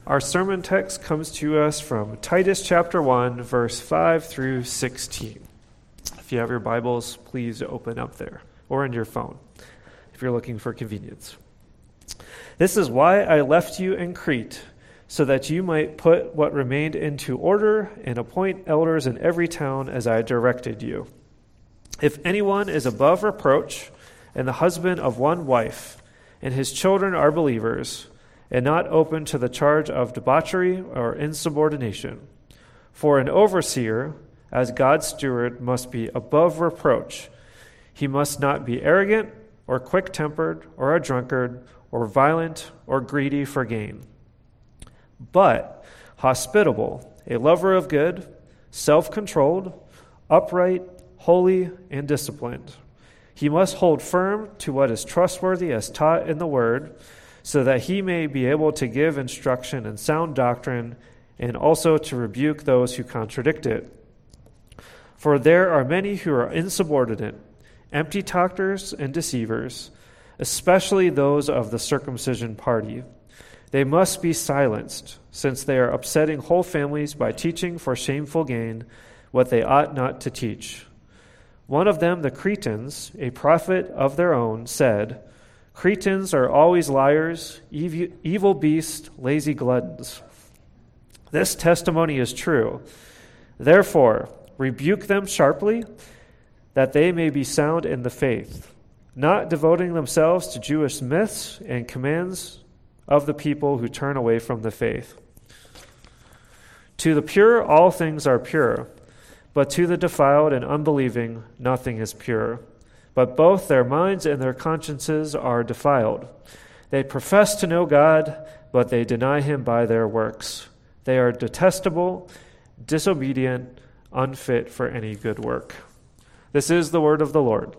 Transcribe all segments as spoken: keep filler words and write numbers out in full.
Our sermon text comes to us from Titus chapter one, verse five through sixteen. If you have your Bibles, please open up there, or in your phone, if you're looking for convenience. This is why I left you in Crete, so that you might put what remained into order and appoint elders in every town as I directed you. If anyone is above reproach and the husband of one wife, and his children are believers, and not open to the charge of debauchery or insubordination, for an overseer, as God's steward, must be above reproach. He must not be arrogant or quick-tempered or a drunkard or violent or greedy for gain, but hospitable, a lover of good, self-controlled, upright, holy, and disciplined. He must hold firm to what is trustworthy as taught in the word, so that he may be able to give instruction in sound doctrine and also to rebuke those who contradict it. For there are many who are insubordinate, empty talkers and deceivers, especially those of the circumcision party. They must be silenced, since they are upsetting whole families by teaching for shameful gain what they ought not to teach. One of them, the Cretans, a prophet of their own, said, Cretans are always liars, ev- evil beasts, lazy gluttons. This testimony is true. Therefore, rebuke them sharply, that they may be sound in the faith, not devoting themselves to Jewish myths and commands of the people who turn away from the faith. To the pure, all things are pure, but to the defiled and unbelieving, nothing is pure. But both their minds and their consciences are defiled. They profess to know God, but they deny him by their works. They are detestable, disobedient, unfit for any good work. This is the word of the Lord.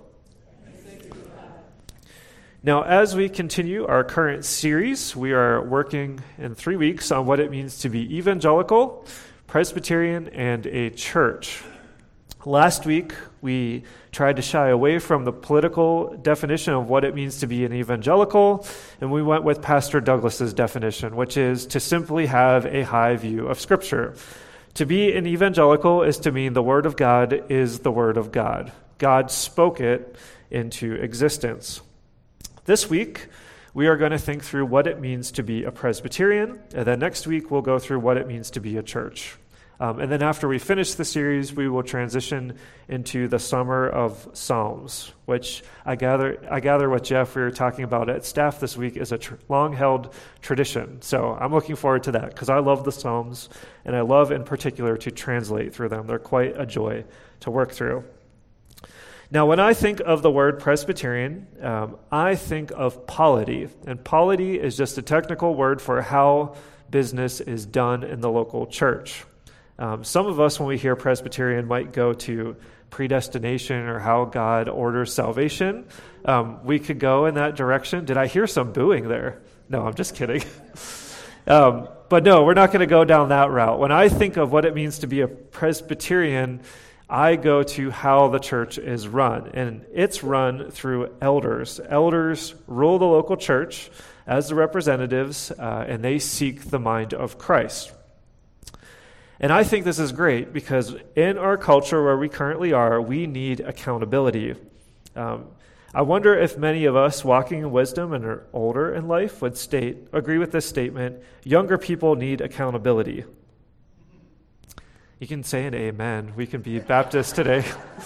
Now, as we continue our current series, we are working in three weeks on what it means to be evangelical, Presbyterian, and a church. Last week, we tried to shy away from the political definition of what it means to be an evangelical, and we went with Pastor Douglas's definition, which is to simply have a high view of Scripture. To be an evangelical is to mean the Word of God is the Word of God. God spoke it into existence. This week, we are going to think through what it means to be a Presbyterian, and then next week we'll go through what it means to be a church. Um, and then after we finish the series, we will transition into the Summer of Psalms, which I gather I gather what Jeff, we were talking about at staff this week, is a tr- long-held tradition. So I'm looking forward to that because I love the Psalms, and I love in particular to translate through them. They're quite a joy to work through. Now, when I think of the word Presbyterian, um, I think of polity. And polity is just a technical word for how business is done in the local church. Um, some of us, when we hear Presbyterian, might go to predestination or how God orders salvation. Um, we could go in that direction. Did I hear some booing there? No, I'm just kidding. um, but no, we're not going to go down that route. When I think of what it means to be a Presbyterian, I go to how the church is run, and it's run through elders. Elders rule the local church as the representatives, uh, and they seek the mind of Christ. And I think this is great because in our culture where we currently are, we need accountability. Um, I wonder if many of us walking in wisdom and are older in life would state, agree with this statement, younger people need accountability. You can say an amen. We can be Baptist today.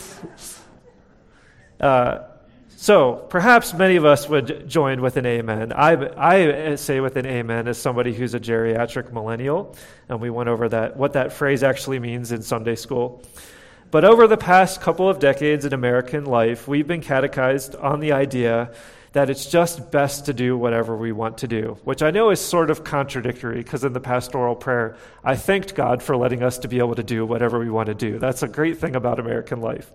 uh, so perhaps many of us would join with an amen. I, I say with an amen as somebody who's a geriatric millennial, and we went over that what that phrase actually means in Sunday school. But over the past couple of decades in American life, we've been catechized on the idea that it's just best to do whatever we want to do, which I know is sort of contradictory because in the pastoral prayer, I thanked God for letting us to be able to do whatever we want to do. That's a great thing about American life.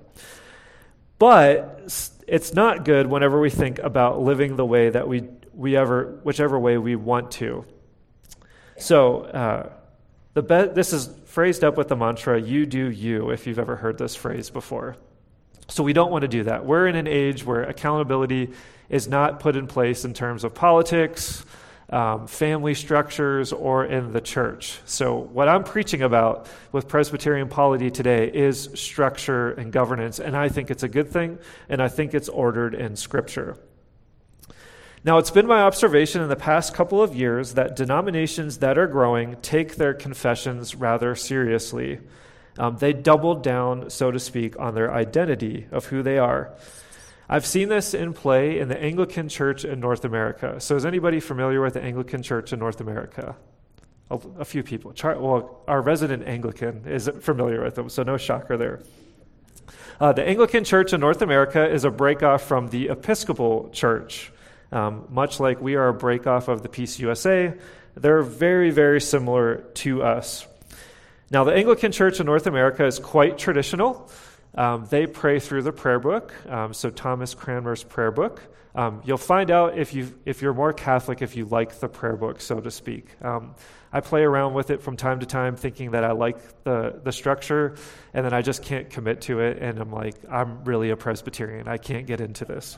But it's not good whenever we think about living the way that we we ever, whichever way we want to. So uh, the be- this is phrased up with the mantra, you do you, if you've ever heard this phrase before. So we don't want to do that. We're in an age where accountability is not put in place in terms of politics, um, family structures or in the church. So what I'm preaching about with Presbyterian polity today is structure and governance, and I think it's a good thing, and I think it's ordered in Scripture. Now, it's been my observation in the past couple of years that denominations that are growing take their confessions rather seriously. Um, they doubled down, so to speak, on their identity of who they are. I've seen this in play in the Anglican Church in North America. So is anybody familiar with the Anglican Church in North America? A, a few people. Char- well, our resident Anglican is familiar with them, so no shocker there. Uh, the Anglican Church in North America is a breakoff from the Episcopal Church. Um, much like we are a breakoff of the Peace U S A, they're very, very similar to us. Now, the Anglican Church in North America is quite traditional. Um, they pray through the prayer book, um, so Thomas Cranmer's prayer book. Um, you'll find out if you if you're more Catholic if you like the prayer book, so to speak. Um, I play around with it from time to time, thinking that I like the the structure, and then I just can't commit to it, and I'm like, I'm really a Presbyterian. I can't get into this.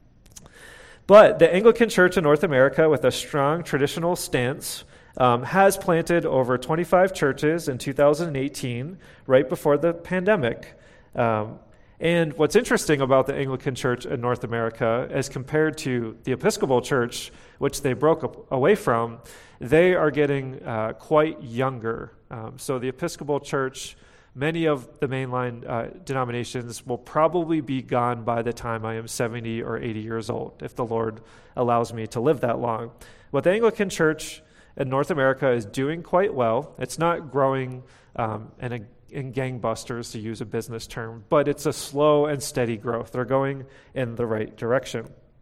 But the Anglican Church in North America, with a strong traditional stance, um, has planted over twenty-five churches in two thousand eighteen, right before the pandemic. Um, and what's interesting about the Anglican Church in North America, as compared to the Episcopal Church, which they broke up, away from, they are getting uh, quite younger. Um, so the Episcopal Church, many of the mainline uh, denominations will probably be gone by the time I am seventy or eighty years old, if the Lord allows me to live that long. What the Anglican Church in North America is doing quite well. It's not growing um, in a in gangbusters, to use a business term, but it's a slow and steady growth. They're going in the right direction.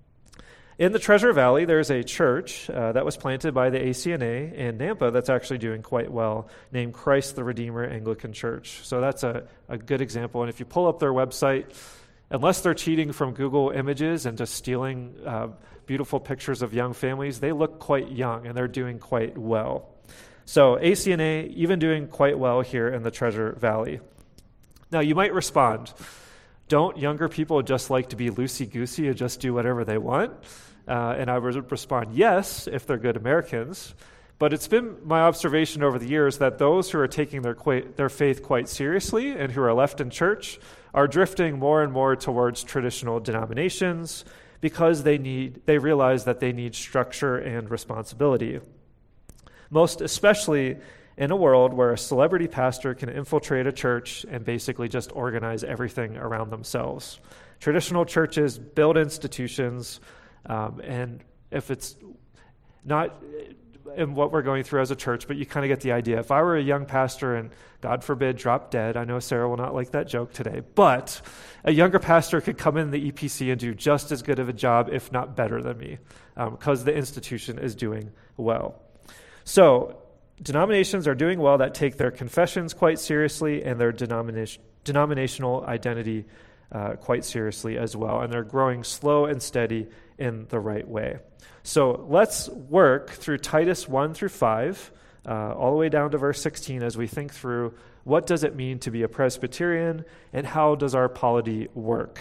In the Treasure Valley, there's a church uh, that was planted by the A C N A in Nampa that's actually doing quite well, named Christ the Redeemer Anglican Church. So that's a, a good example. And if you pull up their website, unless they're cheating from Google Images and just stealing uh, beautiful pictures of young families, they look quite young and they're doing quite well. So A C N A, even doing quite well here in the Treasure Valley. Now, you might respond, don't younger people just like to be loosey-goosey and just do whatever they want? Uh, and I would respond, yes, if they're good Americans. But it's been my observation over the years that those who are taking their quite, their faith quite seriously and who are left in church are drifting more and more towards traditional denominations because they need they realize that they need structure and responsibility. Most especially in a world where a celebrity pastor can infiltrate a church and basically just organize everything around themselves. Traditional churches build institutions, um, and if it's not in what we're going through as a church, but you kind of get the idea. If I were a young pastor and, God forbid, drop dead, I know Sarah will not like that joke today, but a younger pastor could come in the E P C and do just as good of a job, if not better than me, um, because the institution is doing well. So denominations are doing well that take their confessions quite seriously and their denomination, denominational identity uh, quite seriously as well. And they're growing slow and steady in the right way. So let's work through Titus one through five, uh, all the way down to verse sixteen as we think through what does it mean to be a Presbyterian and how does our polity work.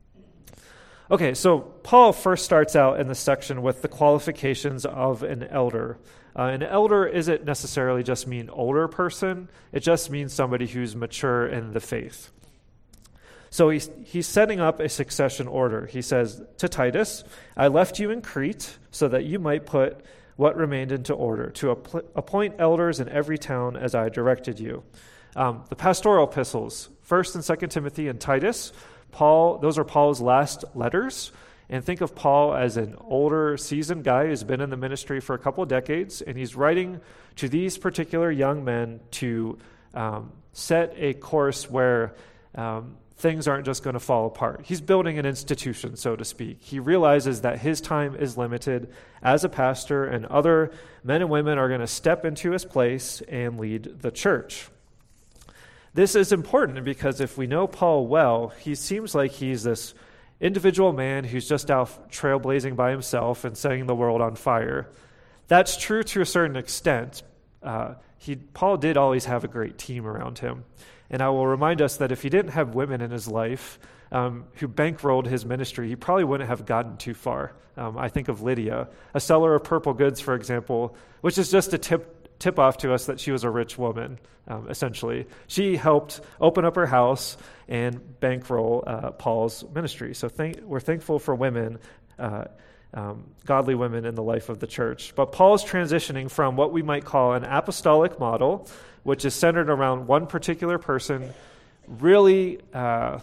Okay, so Paul first starts out in the section with the qualifications of an elder. Uh, an elder isn't necessarily just mean older person. It just means somebody who's mature in the faith. So he's, he's setting up a succession order. He says to Titus, I left you in Crete so that you might put what remained into order, to app- appoint elders in every town as I directed you. Um, the pastoral epistles, First and Second Timothy and Titus, Paul, those are Paul's last letters. And think of Paul as an older, seasoned guy who's been in the ministry for a couple of decades, and he's writing to these particular young men to um, set a course where um, things aren't just going to fall apart. He's building an institution, so to speak. He realizes that his time is limited as a pastor, and other men and women are going to step into his place and lead the church. This is important because if we know Paul well, he seems like he's this individual man who's just out trailblazing by himself and setting the world on fire. That's true to a certain extent, uh, he Paul did always have a great team around him. And I will remind us that if he didn't have women in his life um, who bankrolled his ministry, he probably wouldn't have gotten too far. Um, I think of Lydia, a seller of purple goods, for example, which is just a tip tip off to us that she was a rich woman, um, essentially. She helped open up her house and bankroll uh, Paul's ministry. So thank, we're thankful for women, uh, um, godly women in the life of the church. But Paul's transitioning from what we might call an apostolic model, which is centered around one particular person, really uh,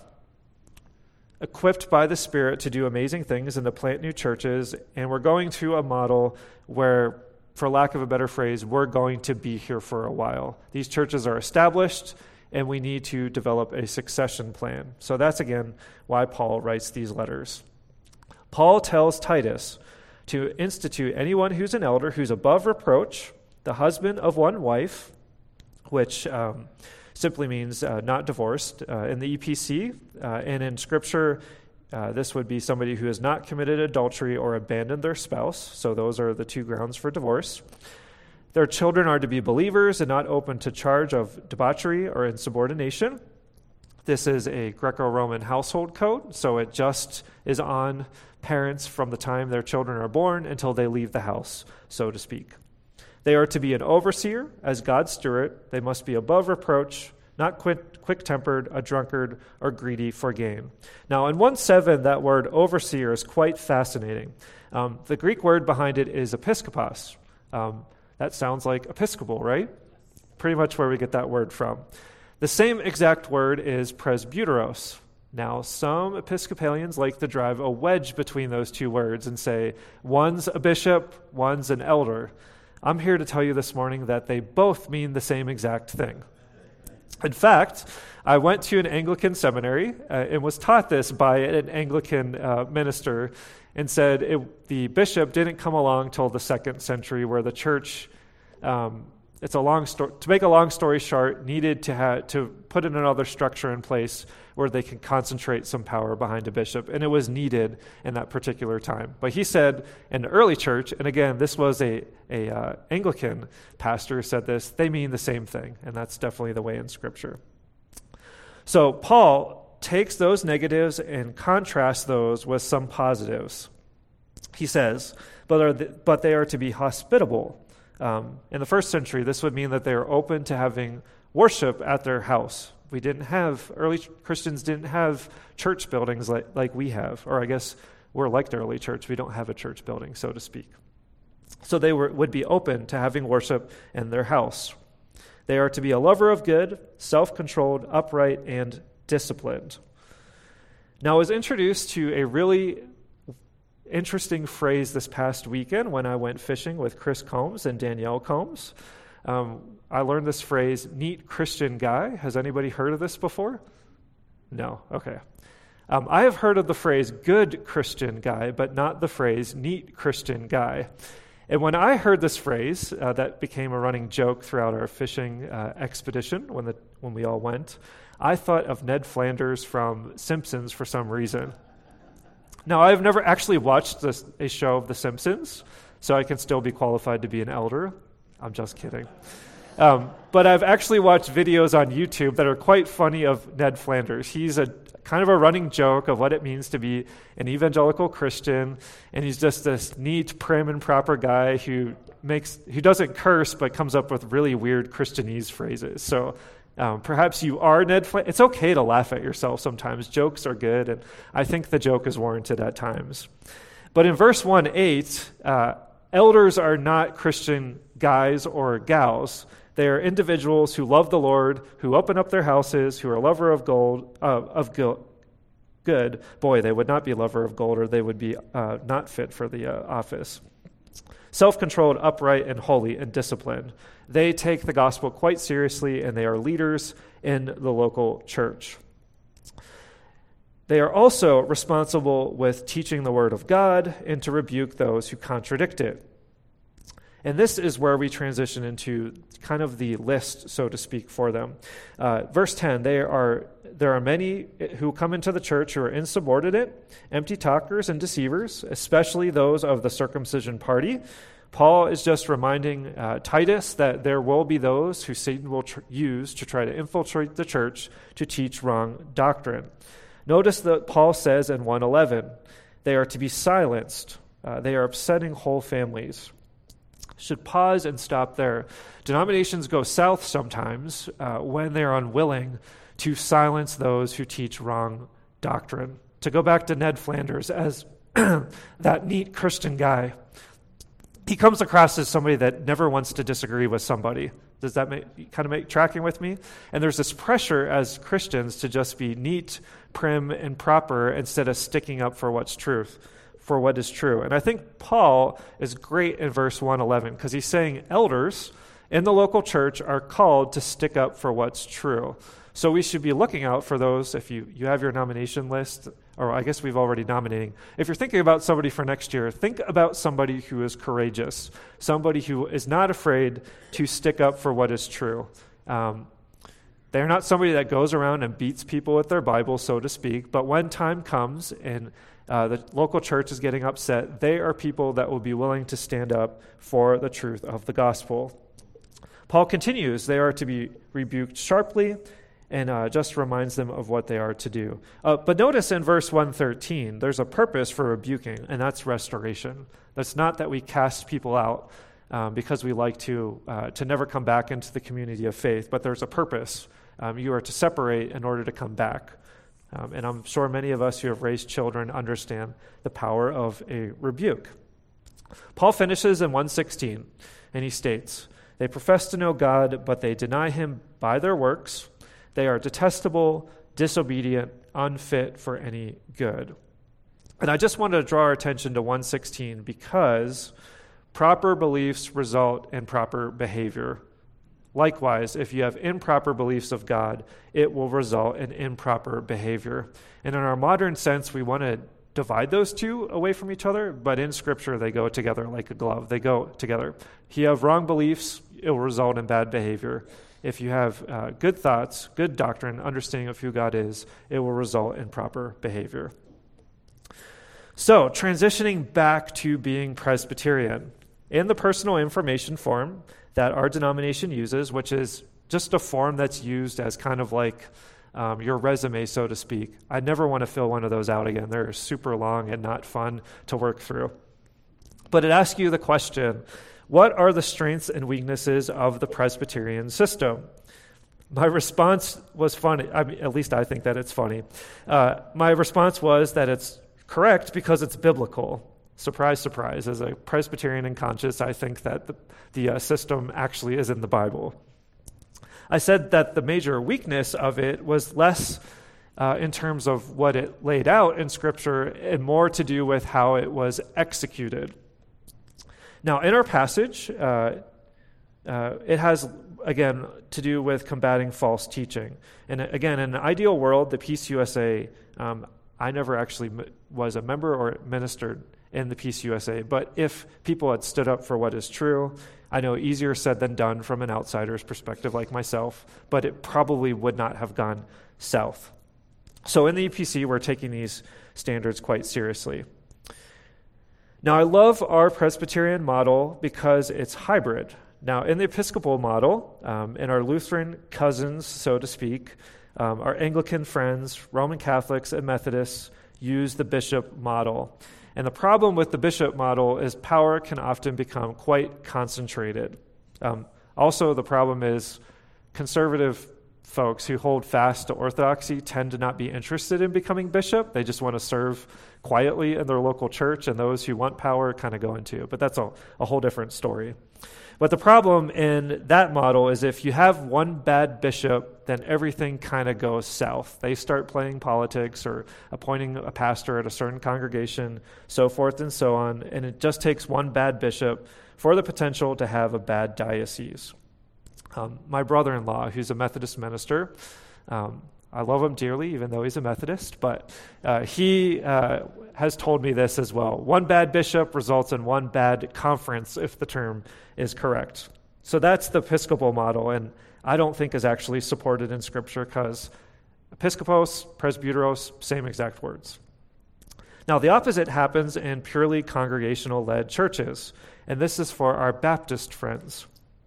equipped by the Spirit to do amazing things and to plant new churches, and we're going to a model where, for lack of a better phrase, we're going to be here for a while. These churches are established, and we need to develop a succession plan. So that's, again, why Paul writes these letters. Paul tells Titus to institute anyone who's an elder who's above reproach, the husband of one wife, which um, simply means uh, not divorced uh, in the E P C. Uh, and in Scripture, uh, this would be somebody who has not committed adultery or abandoned their spouse. So those are the two grounds for divorce. Their children are to be believers and not open to charge of debauchery or insubordination. This is a Greco-Roman household code, so it just is on parents from the time their children are born until they leave the house, so to speak. They are to be an overseer as God's steward. They must be above reproach, not quick, quick-tempered, a drunkard, or greedy for gain. Now, in one seven, that word overseer is quite fascinating. Um, the Greek word behind it is episkopos. Um, that sounds like Episcopal, right? Pretty much where we get that word from. The same exact word is presbyteros. Now, some Episcopalians like to drive a wedge between those two words and say, one's a bishop, one's an elder. I'm here to tell you this morning that they both mean the same exact thing. In fact, I went to an Anglican seminary uh, and was taught this by an Anglican uh, minister, and said it, the bishop didn't come along till the second century, where the church, um, it's a long story, to make a long story short, needed to ha- to put in another structure in place where they can concentrate some power behind a bishop, and it was needed in that particular time. But he said in the early church, and again, this was a, a uh, Anglican pastor who said this, they mean the same thing, and that's definitely the way in Scripture. So Paul takes those negatives and contrasts those with some positives. He says, but, are the, but they are to be hospitable. Um, in the first century, this would mean that they are open to having worship at their house. We didn't have, early Christians didn't have church buildings like, like we have, or I guess we're like the early church. We don't have a church building, so to speak. So they were, would be open to having worship in their house. They are to be a lover of good, self-controlled, upright, and disciplined. Now, I was introduced to a really interesting phrase this past weekend when I went fishing with Chris Combs and Danielle Combs. Um, I learned this phrase, neat Christian guy. Has anybody heard of this before? No? Okay. Um, I have heard of the phrase good Christian guy, but not the phrase neat Christian guy. And when I heard this phrase, uh, that became a running joke throughout our fishing uh, expedition when the when we all went, I thought of Ned Flanders from Simpsons for some reason. Now, I've never actually watched this, a show of The Simpsons, so I can still be qualified to be an elder. I'm just kidding. Um, but I've actually watched videos on YouTube that are quite funny of Ned Flanders. He's a kind of a running joke of what it means to be an evangelical Christian, and he's just this neat, prim, and proper guy who makes who doesn't curse but comes up with really weird Christianese phrases. So um, perhaps you are Ned Flanders. It's okay to laugh at yourself sometimes. Jokes are good, and I think the joke is warranted at times. But in verse one eight, uh, elders are not Christian guys or gals. They are individuals who love the Lord, who open up their houses, who are lover of gold, uh, of go- good. Boy, they would not be lover of gold, or they would be uh, not fit for the uh, office. Self-controlled, upright, and holy, and disciplined. They take the gospel quite seriously, and they are leaders in the local church. They are also responsible with teaching the word of God and to rebuke those who contradict it. And this is where we transition into kind of the list, so to speak, for them. Uh, verse ten, they are there are many who come into the church who are insubordinate, empty talkers, and deceivers, especially those of the circumcision party, Paul is just reminding uh, Titus that there will be those who Satan will tr- use to try to infiltrate the church to teach wrong doctrine. Notice that Paul says in one eleven, they are to be silenced. Uh, they are upsetting whole families. Should pause and stop there. Denominations go south sometimes uh, when they're unwilling to silence those who teach wrong doctrine. To go back to Ned Flanders as that neat Christian guy, he comes across as somebody that never wants to disagree with somebody. Does that make, kind of make tracking with me? And there's this pressure as Christians to just be neat, prim, and proper instead of sticking up for what's truth, for what is true. And I think Paul is great in verse one eleven because he's saying elders in the local church are called to stick up for what's true. So we should be looking out for those. If you, you have your nomination list, or I guess we've already nominating. If you're thinking about somebody for next year, think about somebody who is courageous, somebody who is not afraid to stick up for what is true. Um, they're not somebody that goes around and beats people with their Bible, so to speak, but when time comes and uh, the local church is getting upset, they are people that will be willing to stand up for the truth of the gospel. Paul continues, they are to be rebuked sharply, and uh, just reminds them of what they are to do. Uh, but notice in verse one thirteen, there's a purpose for rebuking, and that's restoration. That's not that we cast people out um, because we like to uh, to never come back into the community of faith, but there's a purpose. Um, you are to separate in order to come back. Um, and I'm sure many of us who have raised children understand the power of a rebuke. Paul finishes in one sixteen, and he states, they profess to know God, but they deny him by their works. They are detestable, disobedient, unfit for any good. And I just wanted to draw our attention to one sixteen because proper beliefs result in proper behavior. Likewise, if you have improper beliefs of God, it will result in improper behavior. And in our modern sense, we want to divide those two away from each other, but in Scripture, they go together like a glove. They go together. If you have wrong beliefs, it will result in bad behavior. If you have uh, good thoughts, good doctrine, understanding of who God is, it will result in proper behavior. So, transitioning back to being Presbyterian. In the personal information form that our denomination uses, which is just a form that's used as kind of like um, your resume, so to speak. I never want to fill one of those out again. They're super long and not fun to work through. But it asks you the question, what are the strengths and weaknesses of the Presbyterian system? My response was funny. I mean, at least I think that it's funny. Uh, my response was that it's correct because it's biblical. Surprise, surprise. As a Presbyterian and conscious, I think that the, the uh, system actually is in the Bible. I said that the major weakness of it was less uh, in terms of what it laid out in Scripture and more to do with how it was executed. Now, in our passage, uh, uh, it has, again, to do with combating false teaching. And again, in an ideal world, the Peace U S A, um, I never actually m- was a member or ministered in the Peace U S A, but if people had stood up for what is true, I know easier said than done from an outsider's perspective like myself, but it probably would not have gone south. So in the E P C, we're taking these standards quite seriously. Now, I love our Presbyterian model because it's hybrid. Now, in the Episcopal model, um, in our Lutheran cousins, so to speak, um, our Anglican friends, Roman Catholics, and Methodists use the bishop model. And the problem with the bishop model is power can often become quite concentrated. Um, also, the problem is conservative folks who hold fast to orthodoxy tend to not be interested in becoming bishop. They just want to serve quietly in their local church, and those who want power kind of go into it. But that's a, a whole different story. But the problem in that model is if you have one bad bishop, then everything kind of goes south. They start playing politics or appointing a pastor at a certain congregation, so forth and so on, and it just takes one bad bishop for the potential to have a bad diocese. Um, my brother-in-law, who's a Methodist minister, um, I love him dearly, even though he's a Methodist, but uh, he uh, has told me this as well. One bad bishop results in one bad conference, if the term is correct. So that's the Episcopal model, and I don't think is actually supported in Scripture because Episcopos, presbyteros, same exact words. Now, the opposite happens in purely congregational-led churches, and this is for our Baptist friends.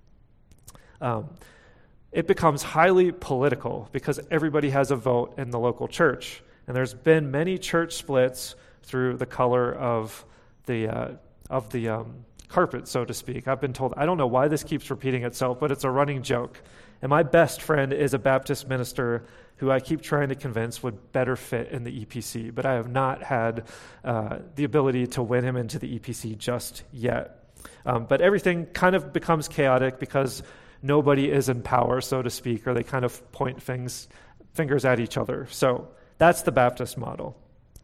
Um, it becomes highly political because everybody has a vote in the local church, and there's been many church splits through the color of the uh, of the um, carpet, so to speak. I've been told, I don't know why this keeps repeating itself, but it's a running joke. And my best friend is a Baptist minister who I keep trying to convince would better fit in the E P C, but I have not had uh, the ability to win him into the E P C just yet. Um, but everything kind of becomes chaotic because nobody is in power, so to speak, or they kind of point things, fingers at each other. So that's the Baptist model.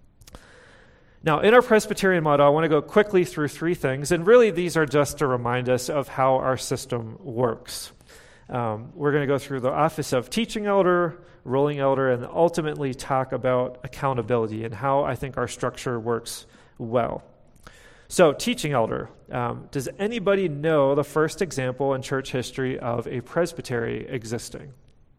Now, in our Presbyterian model, I want to go quickly through three things, and really these are just to remind us of how our system works. Um, we're going to go through the office of teaching elder, ruling elder, and ultimately talk about accountability and how I think our structure works well. So, teaching elder. Um, does anybody know the first example in church history of a presbytery existing?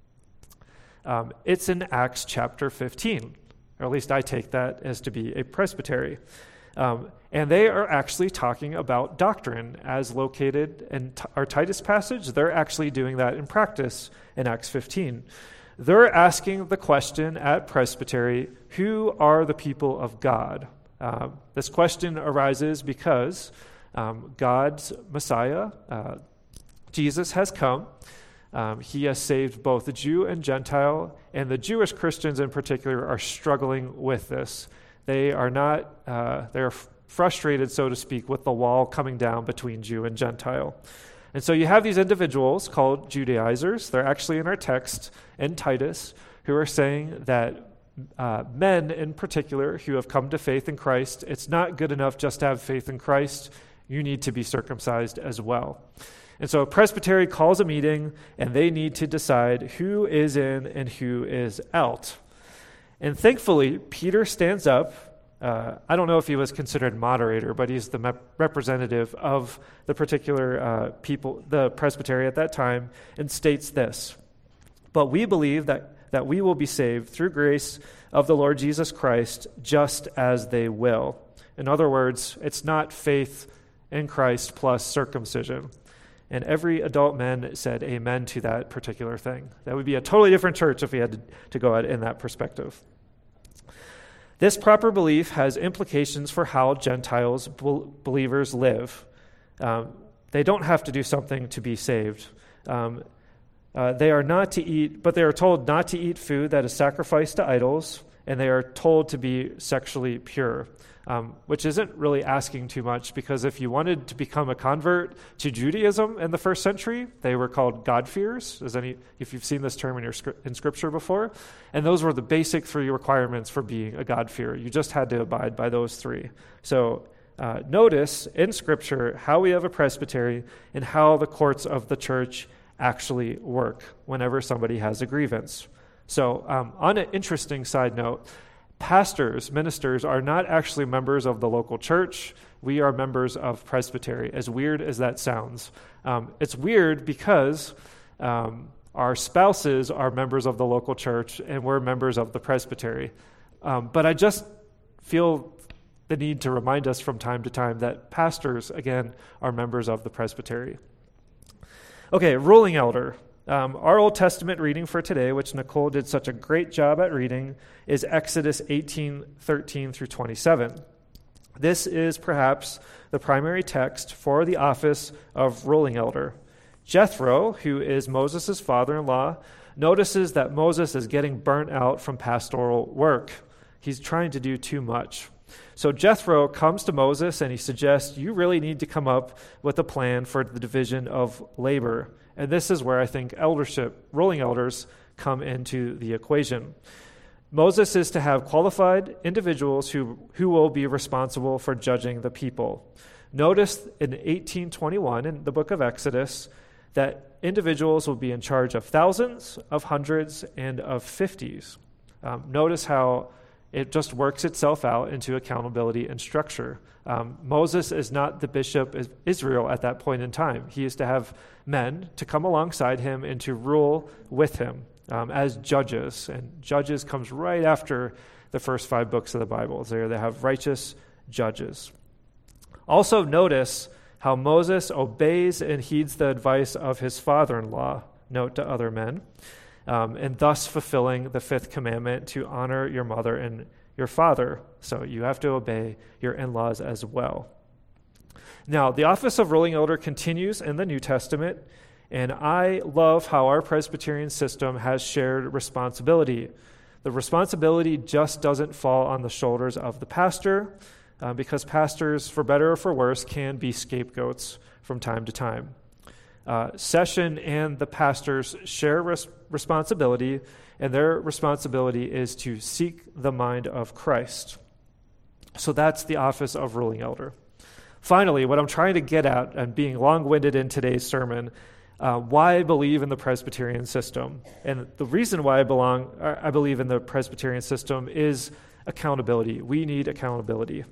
Um, it's in Acts chapter fifteen, or at least I take that as to be a presbytery. Um, and they are actually talking about doctrine as located in t- our Titus passage. They're actually doing that in practice in Acts fifteen. They're asking the question at presbytery, who are the people of God? Uh, this question arises because um, God's Messiah, uh, Jesus, has come. Um, he has saved both the Jew and Gentile, and the Jewish Christians in particular are struggling with this. They are not, uh, they're f- frustrated, so to speak, with the wall coming down between Jew and Gentile. And so you have these individuals called Judaizers. They're actually in our text in Titus, who are saying that uh, men in particular who have come to faith in Christ, it's not good enough just to have faith in Christ. You need to be circumcised as well. And so a presbytery calls a meeting, and they need to decide who is in and who is out. And thankfully, Peter stands up. Uh, I don't know if he was considered moderator, but he's the me- representative of the particular uh, people, the presbytery at that time, and states this: "But we believe that, that we will be saved through grace of the Lord Jesus Christ, just as they will." In other words, it's not faith in Christ plus circumcision. And every adult man said amen to that particular thing. That would be a totally different church if we had to, to go at it in that perspective. This proper belief has implications for how Gentiles be- believers live. Um, they don't have to do something to be saved. Um, uh, they are not to eat, but they are told not to eat food that is sacrificed to idols, and they are told to be sexually pure. Um, which isn't really asking too much, because if you wanted to become a convert to Judaism in the first century, they were called God-fears, as any, if you've seen this term in, your, in Scripture before. And those were the basic three requirements for being a God-fearer. You just had to abide by those three. So uh, notice in Scripture how we have a presbytery and how the courts of the church actually work whenever somebody has a grievance. So um, on an interesting side note, pastors, ministers, are not actually members of the local church. We are members of presbytery, as weird as that sounds. Um, it's weird because um, our spouses are members of the local church, and we're members of the presbytery. Um, but I just feel the need to remind us from time to time that pastors, again, are members of the presbytery. Okay, ruling elder. Um, our Old Testament reading for today, which Nicole did such a great job at reading, is Exodus eighteen, thirteen through twenty-seven. This is perhaps the primary text for the office of ruling elder. Jethro, who is Moses' father-in-law, notices that Moses is getting burnt out from pastoral work. He's trying to do too much. So Jethro comes to Moses and he suggests, you really need to come up with a plan for the division of labor. And this is where I think eldership, ruling elders, come into the equation. Moses is to have qualified individuals who, who will be responsible for judging the people. Notice in eighteen twenty-one in the book of Exodus that individuals will be in charge of thousands, of hundreds, and of fifties. Um, notice how it just works itself out into accountability and structure. Um, Moses is not the bishop of Israel at that point in time. He is to have men to come alongside him and to rule with him um, as judges. And judges comes right after the first five books of the Bible. There they have righteous judges. Also notice how Moses obeys and heeds the advice of his father-in-law, note to other men, um, and thus fulfilling the fifth commandment to honor your mother and your father. So you have to obey your in-laws as well. Now, the office of ruling elder continues in the New Testament, and I love how our Presbyterian system has shared responsibility. The responsibility just doesn't fall on the shoulders of the pastor, uh, because pastors, for better or for worse, can be scapegoats from time to time. Uh, session and the pastors share res- responsibility, and their responsibility is to seek the mind of Christ. So that's the office of ruling elder. Finally, what I'm trying to get at, and being long-winded in today's sermon, uh, why I believe in the Presbyterian system. And the reason why I belong, I believe in the Presbyterian system is accountability. We need accountability.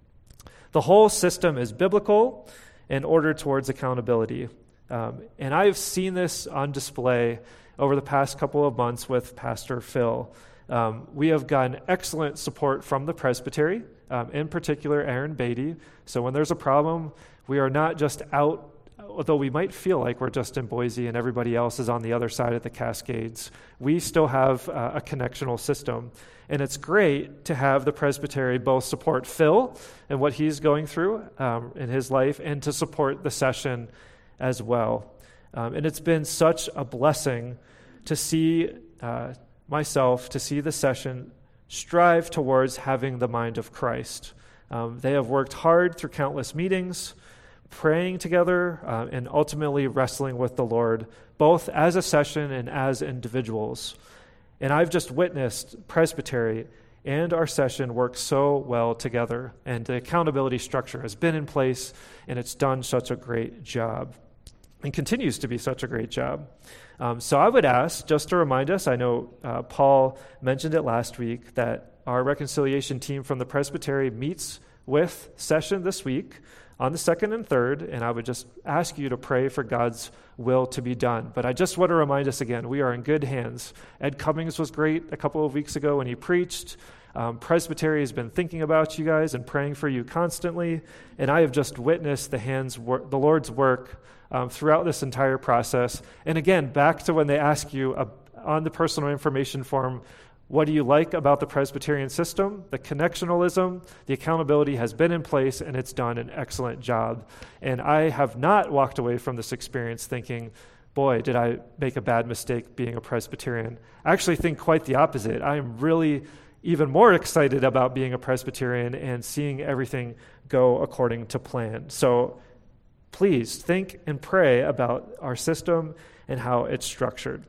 The whole system is biblical and ordered towards accountability. Um, and I've seen this on display over the past couple of months with Pastor Phil. Um, we have gotten excellent support from the presbytery, um, in particular Aaron Beatty. So when there's a problem, we are not just out, although we might feel like we're just in Boise and everybody else is on the other side of the Cascades. We still have uh, a connectional system. And it's great to have the presbytery both support Phil and what he's going through um, in his life, and to support the session as well. Um, and it's been such a blessing to see uh, myself, to see the session strive towards having the mind of Christ. Um, they have worked hard through countless meetings, praying together, uh, and ultimately wrestling with the Lord, both as a session and as individuals. And I've just witnessed presbytery and our session work so well together, and the accountability structure has been in place, and it's done such a great job, and continues to be such a great job. Um, so I would ask, just to remind us, I know uh, Paul mentioned it last week, that our reconciliation team from the presbytery meets with session this week on the second and third, and I would just ask you to pray for God's will to be done. But I just want to remind us again, we are in good hands. Ed Cummings was great a couple of weeks ago when he preached. Um, Presbytery has been thinking about you guys and praying for you constantly, and I have just witnessed the hands, wor- the Lord's work um, throughout this entire process. And again, back to when they ask you uh, on the personal information form, what do you like about the Presbyterian system? The connectionalism, the accountability has been in place, and it's done an excellent job. And I have not walked away from this experience thinking, boy, did I make a bad mistake being a Presbyterian. I actually think quite the opposite. I am really even more excited about being a Presbyterian and seeing everything go according to plan. So please think and pray about our system and how it's structured.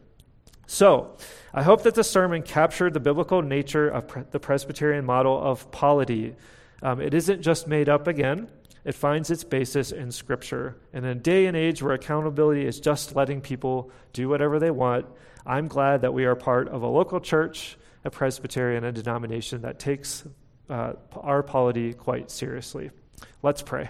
So, I hope that the sermon captured the biblical nature of pre- the Presbyterian model of polity. Um, it isn't just made up again. It finds its basis in Scripture. And in a day and age where accountability is just letting people do whatever they want, I'm glad that we are part of a local church, a Presbyterian, a denomination that takes uh, our polity quite seriously. Let's pray.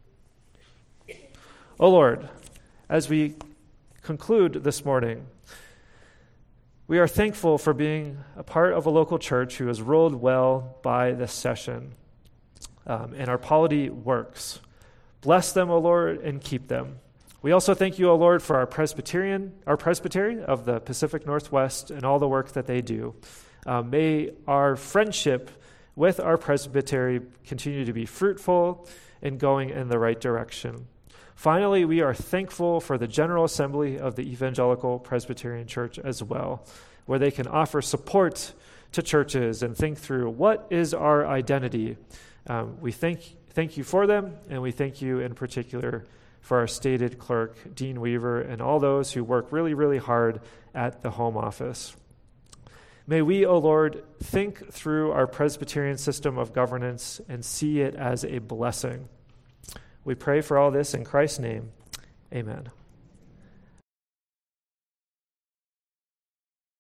Oh Lord, as we conclude this morning, we are thankful for being a part of a local church who is ruled well by this session, um, and our polity works. Bless them, O Lord, and keep them. We also thank you, O Lord, for our Presbyterian, our presbytery of the Pacific Northwest and all the work that they do. Uh, may our friendship with our presbytery continue to be fruitful and going in the right direction. Finally, we are thankful for the General Assembly of the Evangelical Presbyterian Church as well, where they can offer support to churches and think through what is our identity. Um, we thank thank you for them, and we thank you in particular for our stated clerk, Dean Weaver, and all those who work really, really hard at the home office. May we, O Lord, think through our Presbyterian system of governance and see it as a blessing. We pray for all this in Christ's name. Amen.